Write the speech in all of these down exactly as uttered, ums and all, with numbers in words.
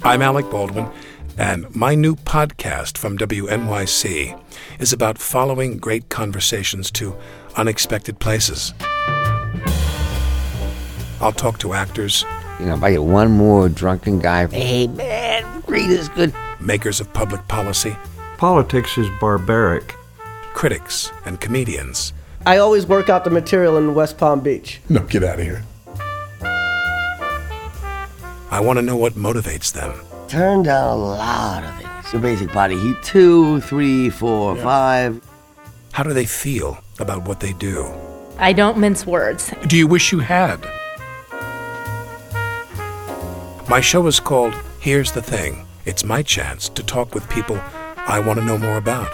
I'm Alec Baldwin, and my new podcast from W N Y C is about following great conversations to unexpected places. I'll talk to actors. You know, if I get one more drunken guy, hey man, greed is good. Makers of public policy. Politics is barbaric. Critics and comedians. I always work out the material in West Palm Beach. No, get out of here. I want to know what motivates them. Turn down a lot of things. Your basic body heat, two, three, four, yeah. five. How do they feel about what they do? I don't mince words. Do you wish you had? My show is called Here's the Thing. It's my chance to talk with people I want to know more about.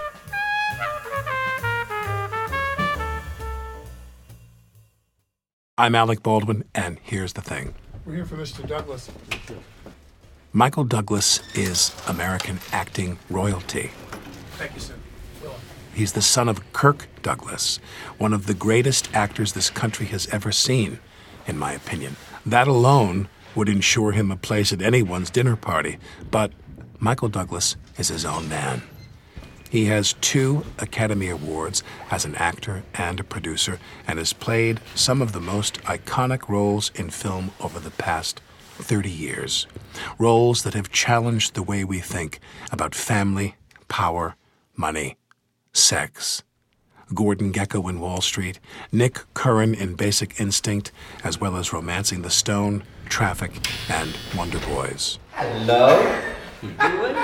I'm Alec Baldwin, and here's the thing. We're here for Mister Douglas. Michael Douglas is American acting royalty. Thank you, sir. He's the son of Kirk Douglas, one of the greatest actors this country has ever seen, in my opinion. That alone would ensure him a place at anyone's dinner party. But Michael Douglas is his own man. He has two Academy Awards as an actor and a producer, and has played some of the most iconic roles in film over the past thirty years. Roles that have challenged the way we think about family, power, money, sex. Gordon Gekko in Wall Street, Nick Curran in Basic Instinct, as well as Romancing the Stone, Traffic, and Wonder Boys. Hello? You doing?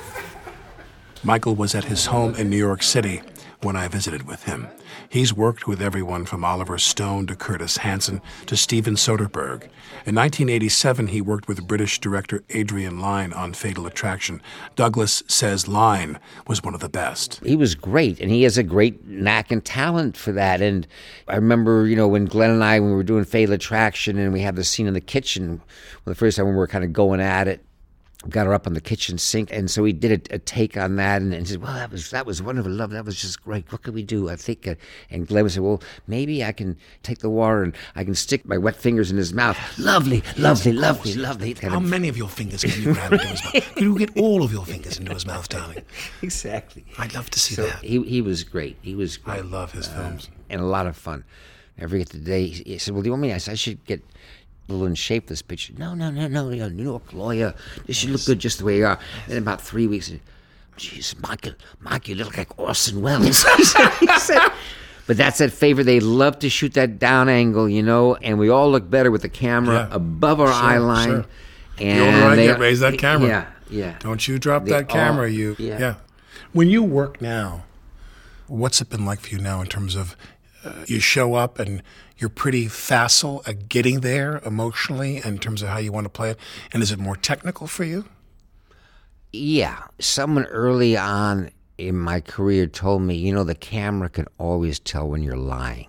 Michael was at his home in New York City when I visited with him. He's worked with everyone from Oliver Stone to Curtis Hanson to Steven Soderbergh. In nineteen eighty-seven, he worked with British director Adrian Lyne on Fatal Attraction. Douglas says Lyne was one of the best. He was great, and he has a great knack and talent for that. And I remember, you know, when Glenn and I, when we were doing Fatal Attraction, and we had the scene in the kitchen, well, the first time when we were kind of going at it, got her up on the kitchen sink, and so we did a, a take on that, and, and said, well, that was that was wonderful, love, that was just great. What could we do? I think, uh, and Glenn said, well, maybe I can take the water and I can stick my wet fingers in his mouth. Lovely, lovely, lovely, lovely. Kind How of, many of your fingers can you grab into his mouth? Can you get all of your fingers into his mouth, darling? Exactly. I'd love to see so that. He he was great. He was great. I love his uh, films. And a lot of fun. I forget the day. He said, well, do you want me? I said, I should get a little in shape this picture. No, no, no, no, you're a New York lawyer. This should look good just the way you are. And in about three weeks, jeez, Michael, Michael, you look like Orson Welles. He said, but that's that favor. They love to shoot that down angle, you know, and we all look better with the camera yeah. above our sure, eye line. Sure. And the older I they, get, raise that camera. Yeah, yeah. Don't you drop they that camera, all, you. Yeah. yeah. When you work now, what's it been like for you now in terms of uh, you show up and you're pretty facile at getting there emotionally in terms of how you want to play it? And is it more technical for you? Yeah. Someone early on in my career told me, you know, the camera can always tell when you're lying.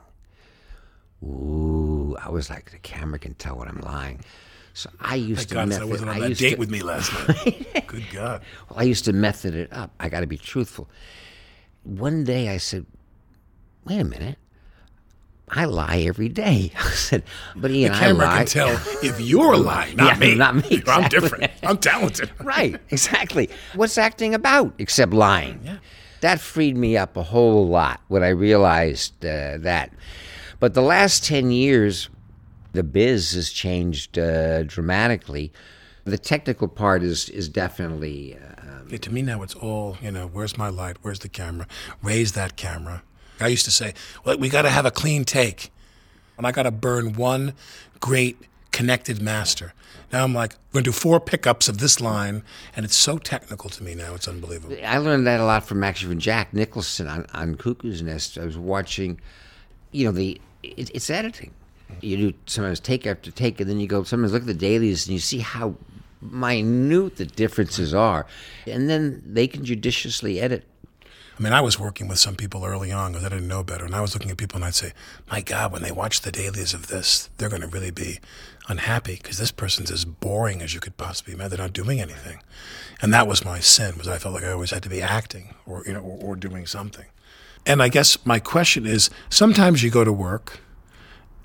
Ooh, I was like, the camera can tell when I'm lying. So I used Thank to God method. I wasn't on I that used date to, with me last night. Good God. Well, I used to method it up. I got to be truthful. One day I said, wait a minute. I lie every day. I said, but Ian, the camera I lie. can tell if you're lying, not yeah, me. Not me. Exactly. I'm different. I'm talented. Right, exactly. What's acting about except lying? Yeah. That freed me up a whole lot when I realized uh, that. But the last ten years, the biz has changed uh, dramatically. The technical part is is definitely... Uh, yeah, to me now it's all, you know, where's my light? Where's the camera? Raise that camera. I used to say, well, we got to have a clean take. And I got to burn one great connected master. Now I'm like, we're going to do four pickups of this line, and it's so technical to me now. It's unbelievable. I learned that a lot from actually from Jack Nicholson on, on Cuckoo's Nest. I was watching, you know, the it, it's editing. You do sometimes take after take, and then you go sometimes look at the dailies, and you see how minute the differences are. And then they can judiciously edit. I mean, I was working with some people early on because I didn't know better, and I was looking at people and I'd say, my God, when they watch the dailies of this, they're going to really be unhappy because this person's as boring as you could possibly imagine. They're not doing anything. And that was my sin, was I felt like I always had to be acting or, you know, or, or doing something. And I guess my question is, sometimes you go to work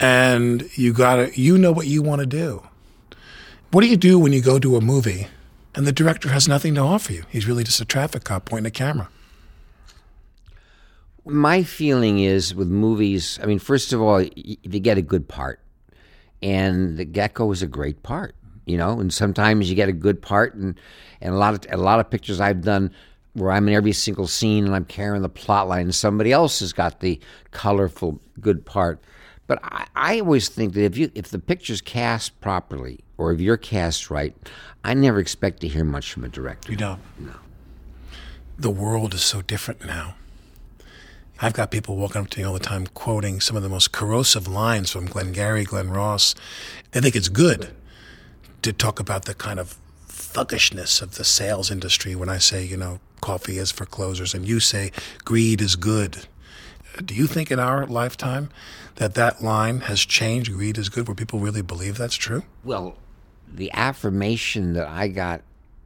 and you gotta, you know what you want to do. What do you do when you go to a movie and the director has nothing to offer you. He's really just a traffic cop pointing a camera. My feeling is with movies, I mean, first of all, if you get a good part, and The Gecko is a great part, you know, and sometimes you get a good part, and, and a lot of a lot of pictures I've done where I'm in every single scene and I'm carrying the plot line, and somebody else has got the colorful good part. But I, I always think that if you if the picture's cast properly, or if you're cast right, I never expect to hear much from a director. You don't? No. The world is so different now. I've got people walking up to me all the time quoting some of the most corrosive lines from Glengarry, Glen Ross. They think it's good to talk about the kind of thuggishness of the sales industry when I say, you know, coffee is for closers, and you say greed is good. Do you think in our lifetime that that line has changed, greed is good, where people really believe that's true? Well, the affirmation that I got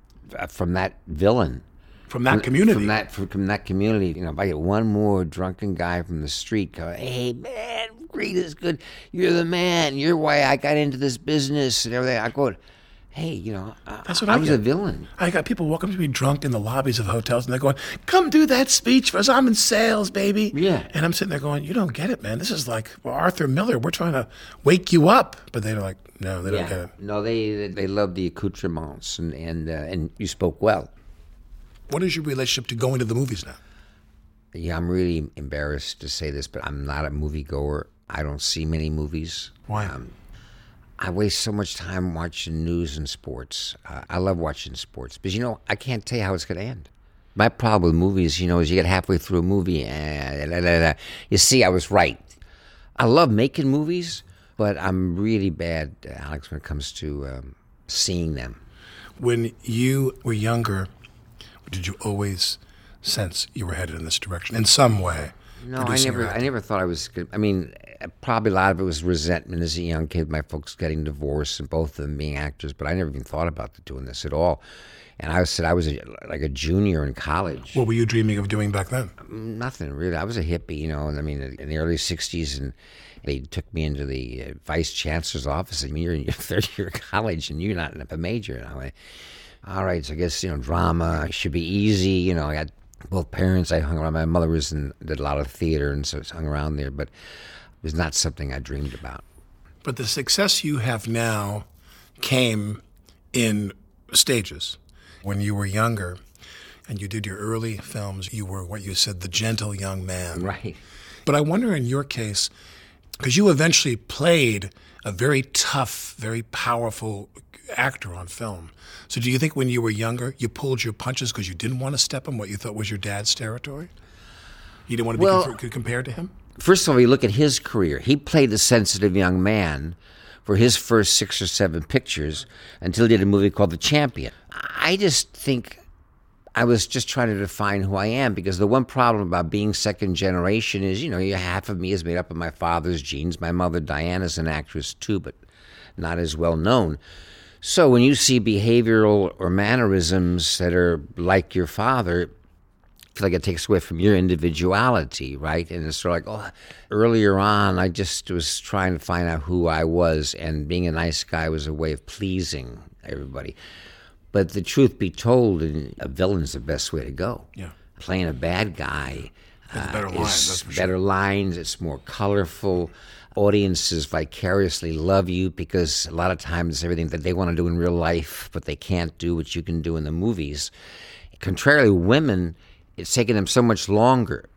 from that villain, From that community. From that from that community, you know, if I get one more drunken guy from the street go, "Hey man, greed is good. You're the man. You're why I got into this business and everything." I go, "Hey, you know, That's what I, I, I was get. a villain." I got people walking up to me drunk in the lobbies of hotels, and they're going, "Come do that speech for us. I'm in sales, baby." Yeah. And I'm sitting there going, "You don't get it, man. This is like well, Arthur Miller. We're trying to wake you up." But they're like, "No, they don't Yeah. get it." No, they they love the accoutrements, and and uh, and you spoke well. What is your relationship to going to the movies now? Yeah, I'm really embarrassed to say this, but I'm not a moviegoer. I don't see many movies. Why? Um, I waste so much time watching news and sports. Uh, I love watching sports, because, you know, I can't tell you how it's going to end. My problem with movies, you know, is you get halfway through a movie and da, da, da, you see I was right. I love making movies, but I'm really bad, Alex, when it comes to um, seeing them. When you were younger, did you always sense you were headed in this direction in some way? No, I producing never. or I acting? never thought I was. Gonna, I mean, probably a lot of it was resentment as a young kid. My folks getting divorced and both of them being actors, but I never even thought about doing this at all. And I said I was a, like a junior in college. What were you dreaming of doing back then? Nothing really. I was a hippie, you know. And I mean, in the early sixties, and they took me into the uh, vice chancellor's office. I mean, you're in your third year of college, and you're not a major. And I went, all right, so I guess, you know, drama should be easy. You know, I got both parents. I hung around. My mother was in, did a lot of theater, and so I hung around there. But it was not something I dreamed about. But the success you have now came in stages. When you were younger and you did your early films, you were what you said, the gentle young man. Right. But I wonder in your case, because you eventually played a very tough, very powerful actor on film. So do you think when you were younger, you pulled your punches because you didn't want to step in what you thought was your dad's territory? You didn't want to be Well- confer- compared to him? First of all, you look at his career. He played the sensitive young man for his first six or seven pictures until he did a movie called The Champion. I just think I was just trying to define who I am, because the one problem about being second generation is, you know, you, half of me is made up of my father's genes. My mother, Diana's an actress too, but not as well known. So when you see behavioral or mannerisms that are like your father, I feel like it takes away from your individuality, right? And it's sort of like, oh, earlier on, I just was trying to find out who I was, and being a nice guy was a way of pleasing everybody. But the truth be told, a villain's the best way to go. Yeah. Playing a bad guy With uh, better is lines, that's for sure. better lines. It's more colorful. Audiences vicariously love you, because a lot of times it's everything that they want to do in real life, but they can't do what you can do in the movies. Contrarily, women, it's taken them so much longer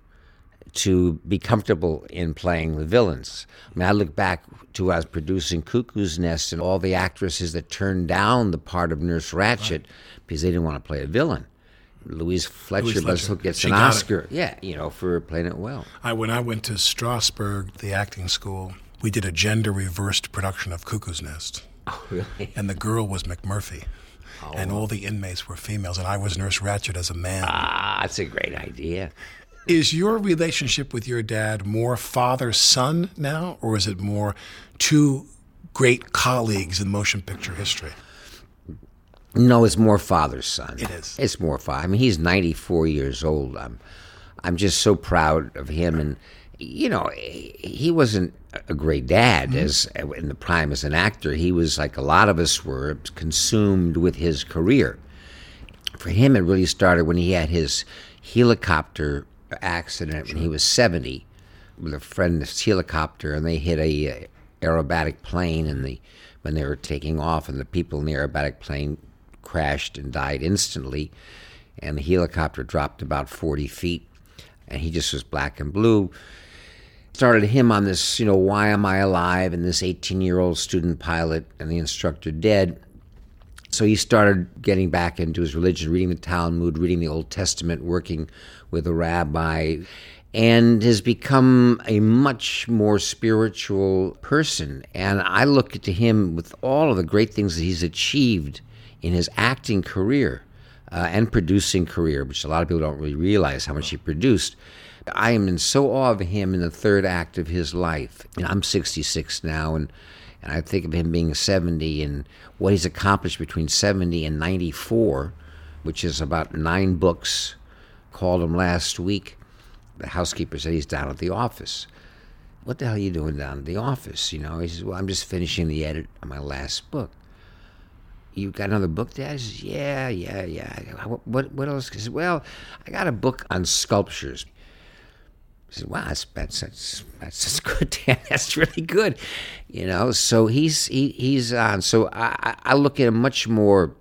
to be comfortable in playing the villains. I mean, I look back to when I was producing Cuckoo's Nest and all the actresses that turned down the part of Nurse Ratched right. because they didn't want to play a villain. Louise Fletcher, Louise Fletcher. gets She an got Oscar, it. yeah, you know, for playing it well. I, when I went to Strasberg, the acting school, we did a gender-reversed production of Cuckoo's Nest. Oh, really? And the girl was McMurphy. Oh. And all the inmates were females, and I was Nurse Ratched as a man. Ah, that's a great idea. Is your relationship with your dad more father-son now, or is it more two great colleagues in motion picture history? No, it's more father-son. It is. It's more father. I mean, he's ninety-four years old. I'm, I'm just so proud of him. And, you know, he wasn't a great dad mm-hmm. as in the prime as an actor. He was, like a lot of us were, consumed with his career. For him, it really started when he had his helicopter accident when he was seventy with a friend's helicopter, and they hit a uh, aerobatic plane, and the when they were taking off, and the people in the aerobatic plane crashed and died instantly, and the helicopter dropped about forty feet, and he just was black and blue. Started him on this, you know, why am I alive, and this eighteen-year-old student pilot and the instructor dead. So he started getting back into his religion, reading the Talmud, reading the Old Testament, working with a rabbi, and has become a much more spiritual person. And I look to him with all of the great things that he's achieved in his acting career uh, and producing career, which a lot of people don't really realize how much he produced. I am in so awe of him in the third act of his life. And I'm sixty-six now, and And I think of him being seventy and what he's accomplished between seventy and ninety-four, which is about nine books. Called him last week. The housekeeper said he's down at the office. What the hell are you doing down at the office? You know, he says, well, I'm just finishing the edit of my last book. You got another book, Dad? He says, yeah, yeah, yeah. What, what, what else? He says, well, I got a book on sculptures. I said, wow, that's, that's, that's, that's good, Dan. That's really good. You know, so he's he, he's on. So I, I look at him much more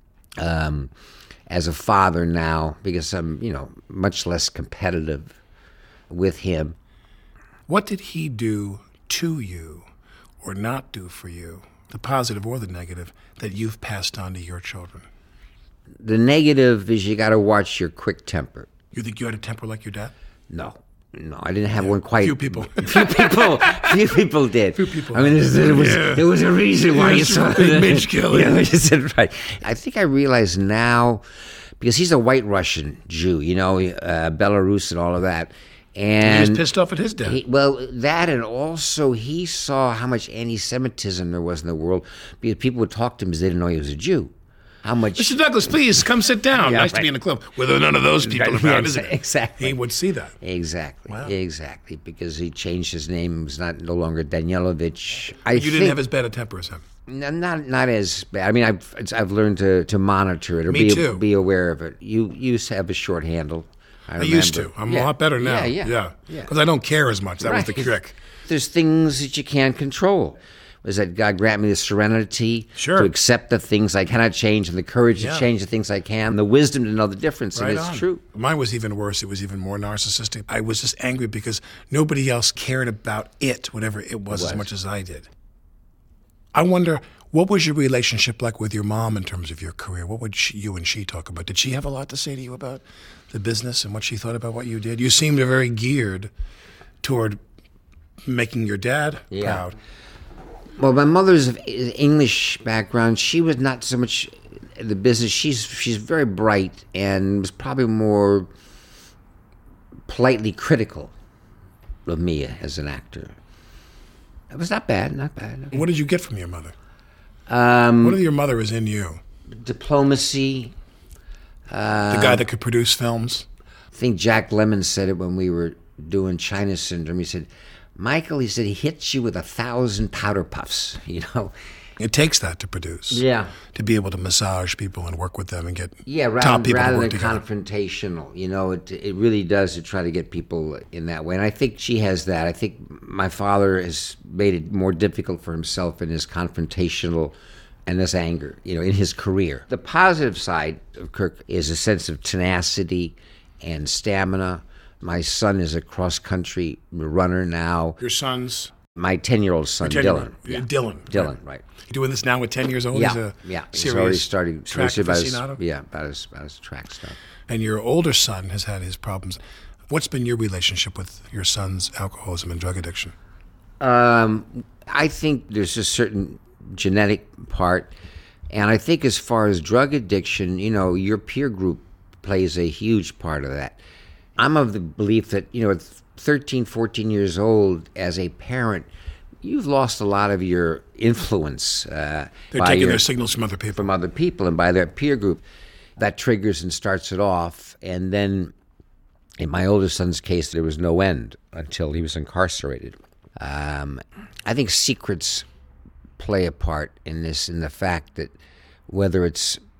um, as a father now because I'm, you know, much less competitive with him. What did he do to you or not do for you, the positive or the negative, that you've passed on to your children? The negative is you got to watch your quick temper. You think you had a temper like your dad? No. No, I didn't have yeah, one quite. Few people. few people. Few people did. Few people. I mean, there was, yeah. there was a reason why yeah, you saw big Mitch Kelly. Yeah, you said right. I think I realize now, because he's a white Russian Jew, you know, uh, Belarus and all of that. And he was pissed off at his dad. He, well, that, and also he saw how much anti-Semitism there was in the world because people would talk to him because they didn't know he was a Jew. How much? Mister Douglas, please come sit down. Yeah, nice right. to be in the club. Well, there are none of those people Right, around, yeah, is it? Exactly. He would see that. Exactly. Wow. Exactly. Because he changed his name. It was not no longer Danielovich. I you think, didn't have as bad a temper as him. N- Not not as bad. I mean, I've it's, I've learned to, to monitor it or Me be too. be aware of it. You used to have a short handle. I, I used to. I'm yeah. a lot better now. Yeah, yeah. Yeah. Because I don't care as much. That Right. was the trick. There's things that you can't control. Was that God grant me the serenity Sure. to accept the things I cannot change and the courage Yeah. to change the things I can, the wisdom to know the difference, Right and it's on. true. Mine was even worse. It was even more narcissistic. I was just angry because nobody else cared about it, whatever it was, It was. as much as I did. I wonder, what was your relationship like with your mom in terms of your career? What would she, you and she talk about? Did she have a lot to say to you about the business and what she thought about what you did? You seemed very geared toward making your dad Yeah. proud. Well, my mother's of English background. She was not so much in the business. She's she's very bright and was probably more politely critical of me as an actor. It was not bad, not bad. What did you get from your mother? Um, What of your mother is in you? diplomacy. The guy that could produce films? I think Jack Lemmon said it when we were doing China Syndrome. He said, Michael, he said, he hits you with a thousand powder puffs, you know. It takes that to produce. Yeah. To be able to massage people and work with them and get Yeah, rather, top people rather to work than together. confrontational, you know, it it really does to try to get people in that way. And I think she has that. I think my father has made it more difficult for himself in his confrontational and this anger, you know, in his career. The positive side of Kirk is a sense of tenacity and stamina. My son is a cross-country runner now. Your son's My ten-year-old son, ten- Dylan. Yeah. Dylan. Dylan, right. You're doing this now at ten years old? Yeah, He's a yeah. He's serious already started track seriously about his, aficionado? yeah, about his, about his track stuff. And your older son has had his problems. What's been your relationship with your son's alcoholism and drug addiction? Um, I think there's a certain genetic part, and I think as far as drug addiction, you know, your peer group plays a huge part of that. I'm of the belief that, you know, at thirteen, fourteen years old, as a parent, you've lost a lot of your influence. Uh, They're by taking your, their signals from other people. from other people and by their peer group. That triggers and starts it off, and then in my oldest son's case, there was no end until he was incarcerated. Um, I think secrets play a part in this, in the fact that whether it's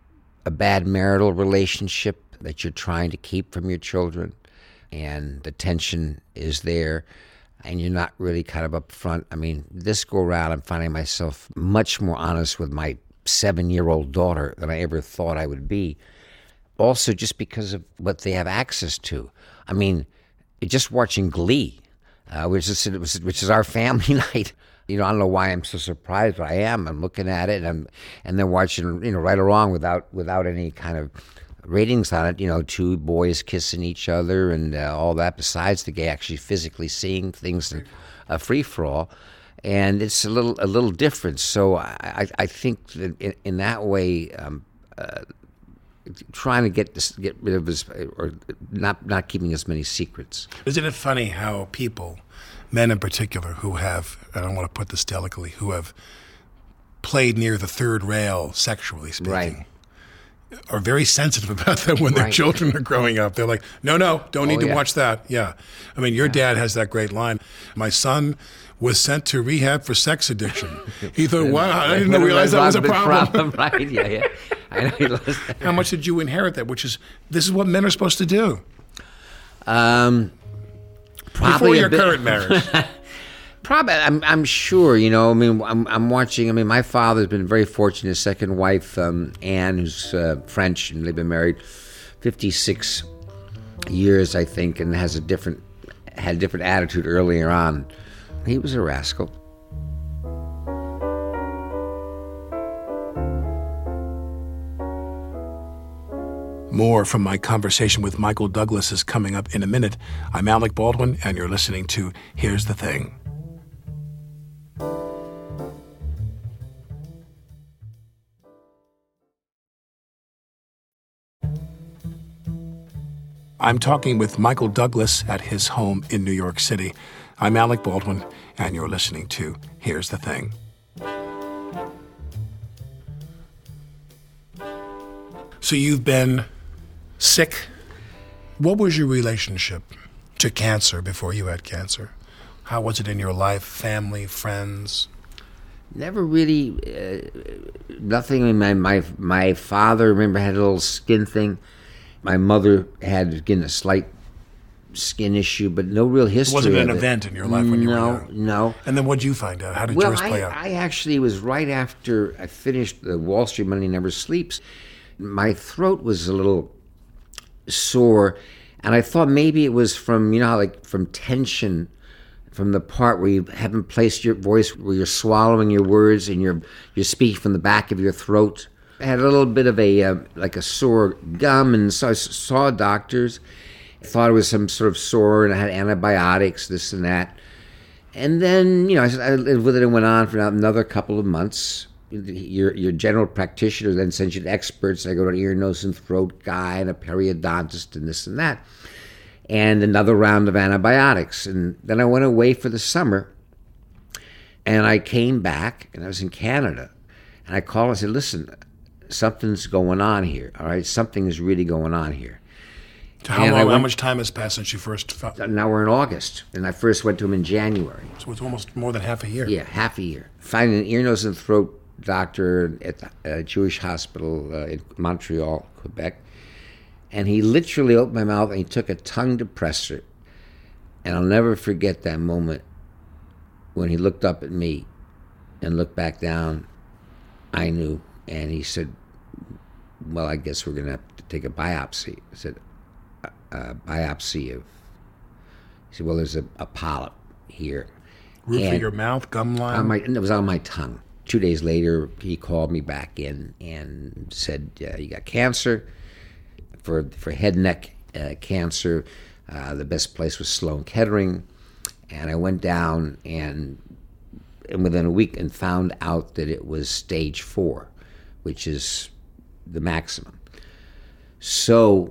a bad marital relationship that you're trying to keep from your children, and the tension is there, and you're not really kind of upfront. I mean, this go around, I'm finding myself much more honest with my seven-year-old daughter than I ever thought I would be. Also, just because of what they have access to. I mean, just watching Glee, uh, which is which is our family night. You know, I don't know why I'm so surprised, but I am. I'm looking at it, and I'm, and then watching, you know, right along without without any kind of ratings on it. You know, two boys kissing each other and uh, all that. Besides the gay, actually physically seeing things in a free for all, and it's a little a little different. So I I, I think that in, in that way. Um, uh, trying to get this, get rid of his, or not not keeping as many secrets. Isn't it funny how people, men in particular, who have, I don't want to put this delicately, who have played near the third rail, sexually speaking, Right. are very sensitive about that when their Right. children are growing up. They're like, no, no, don't need Oh, to yeah. watch that. Yeah. I mean, your dad has that great line. My son was sent to rehab for sex addiction. He thought, wow, I didn't realize that was a Big problem. Right? Yeah, yeah. I know he loves that. How much did you inherit that? Which is, this is what men are supposed to do. Um, probably Before a your bit- current marriage. Probably, I'm. I'm sure. You know. I mean, I'm. I'm watching. I mean, my father's been very fortunate. His second wife, um, Anne, who's uh, French, and they've been married fifty-six years, I think, and has a different had a different attitude earlier on. He was a rascal. More from my conversation with Michael Douglas is coming up in a minute. I'm Alec Baldwin, and you're listening to Here's the Thing. I'm talking with Michael Douglas at his home in New York City. I'm Alec Baldwin, and you're listening to Here's the Thing. So you've been sick. What was your relationship to cancer before you had cancer? How was it in your life, family, friends? Never really, uh, nothing. I mean, my, my my father, remember, had a little skin thing. My mother had, again, a slight skin issue, but no real history. Wasn't an of it. event in your life when you no, were young? No, And then what did you find out? How did Well, yours play I, out? I actually was right after I finished the Wall Street Money Never Sleeps. My throat was a little sore, and I thought maybe it was from, you know, how, like from tension, from the part where you haven't placed your voice, where you're swallowing your words and you're you're speaking from the back of your throat. I had a little bit of a uh, like a sore gum, and so I s- saw doctors. I thought it was some sort of sore, and I had antibiotics, this and that. And then, you know, I, I lived with it and went on for another couple of months. Your your general practitioner then sends you to experts. I go to an ear, nose, and throat guy and a periodontist and this and that. And another round of antibiotics. And then I went away for the summer, and I came back, and I was in Canada. And I called and said, listen, something's going on here, all right? Something is really going on here. How, and I long, how went- much time has passed since you first found? Now we're in August, and I first went to him in January. So it's almost more than half a year. Yeah, half a year. Finding an ear, nose, and throat doctor at a Jewish hospital uh, in Montreal, Quebec. And he literally opened my mouth and he took a tongue depressor. And I'll never forget that moment when he looked up at me and looked back down. I knew. And he said, well, I guess we're going to have to take a biopsy. I said, a, a biopsy of... He said, well, there's a, a polyp here. Roof of And- your mouth, gum line? on my, and it was on my tongue. Two days later, he called me back in and said, uh, you got cancer. For for head and neck uh, cancer, uh, the best place was Sloan Kettering. And I went down and, and within a week and found out that it was stage four, which is the maximum. So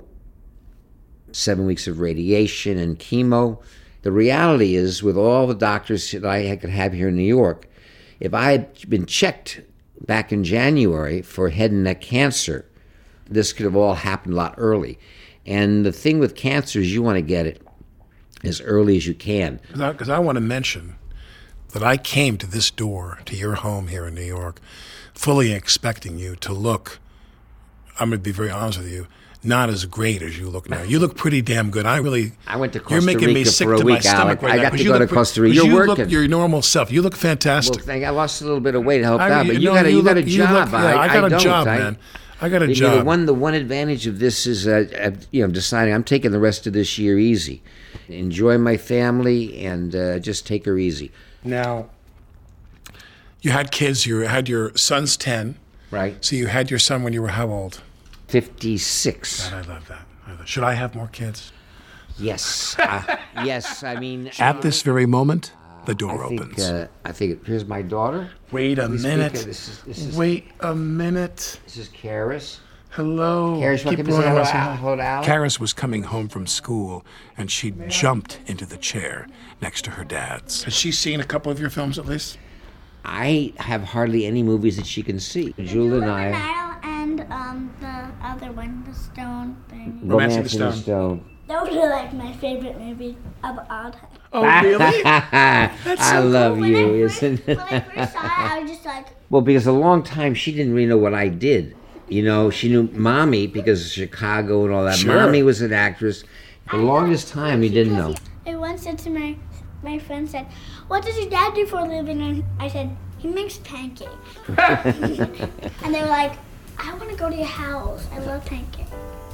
seven weeks of radiation and chemo. The reality is, with all the doctors that I could have here in New York, if I had been checked back in January for head and neck cancer, this could have all happened a lot early. And the thing with cancer is you want to get it as early as you can. Because I, I want to mention that I came to this door, to your home here in New York, fully expecting you to look I'm going to be very honest with you, not as great as you look now. You look pretty damn good. I really. I went to Costa You're making Rica me sick for a to week, my stomach Alec. right I now, got 'cause to you go look to pre- Costa Rica. 'cause You're you working. look your normal self. You look Well, fantastic. thank I lost a little bit of weight to help I- out, but you know, got a you got a look- you job. look- yeah, I, I got a don't. job, I, man. I got a you know, job. The one the one advantage of this is uh, uh, you know, I'm deciding I'm taking the rest of this year easy, enjoy my family, and uh, just take her easy. Now, you had kids. You had your son's ten. Right. So you had your son when you were how old? Fifty-six. God, I love that. I love- Should I have more kids? Yes. uh, yes. I mean, At this very moment, the door I think, opens. uh, I think here's my daughter. Wait a We speak minute. of- This is, this is, Wait a minute. This is Karis. Hello. Karis, Keep welcome to going, say hello, Russell. Al- hello to Alec. Karis was coming home from school, and she jumped into the chair next to her dad's. Has she seen a couple of your films at least? I have hardly any movies that she can see. Julie and I, Nile and um, the other one, the stone thing. Romancing the Romancing the Stone. Stone. Those are like my favorite movies of all time. Oh, really? I love When you, I first, isn't when it? I first saw it, I was just like, Well, because a long time she didn't really know what I did. You know, she knew Mommy because of Chicago and all that. Sure. Mommy was an actress. The longest time we didn't know. I once said to my my friend said, "What does your dad do for a living?" And I said, "He makes pancakes." And they were like, "I want to go to your house. I love pancakes."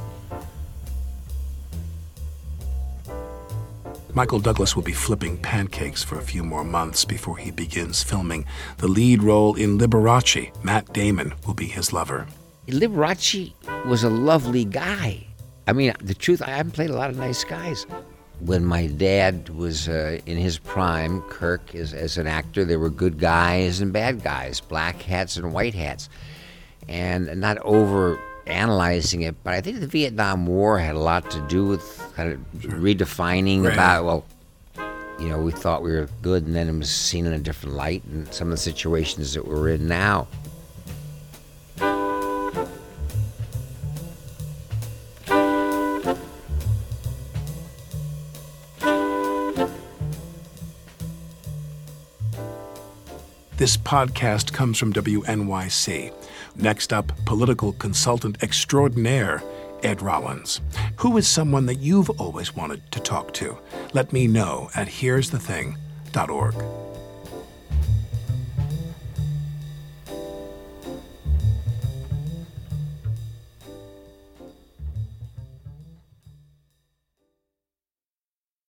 Michael Douglas will be flipping pancakes for a few more months before he begins filming the lead role in Liberace. Matt Damon will be his lover. Liberace was a lovely guy. I mean, the truth, I haven't played a lot of nice guys. When my dad was uh, in his prime, Kirk, as, as an actor, there were good guys and bad guys, black hats and white hats. And not over analyzing it, but I think the Vietnam War had a lot to do with kind of redefining Right. about, well, you know, we thought we were good, and then it was seen in a different light, and some of the situations that we're in now. This podcast comes from W N Y C. Next up, political consultant extraordinaire Ed Rollins. Who is someone that you've always wanted to talk to? Let me know at here's the thing dot org.